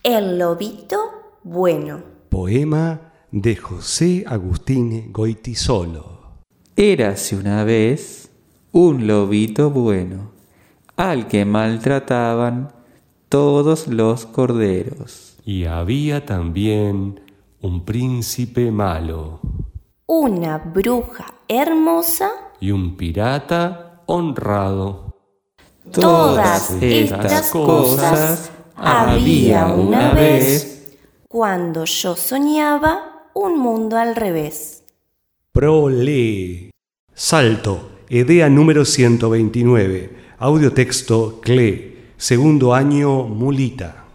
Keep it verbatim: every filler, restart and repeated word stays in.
El lobito bueno. Poema de José Agustín Goytisolo. Érase una vez un lobito bueno, al que maltrataban todos los corderos. Y había también un príncipe malo. Una bruja hermosa. Y un pirata honrado. Todas estas cosas había una vez, cuando yo soñaba un mundo al revés. Prole. Salto. Edea número ciento veintinueve. Audiotexto C L E. Segundo año Mulita.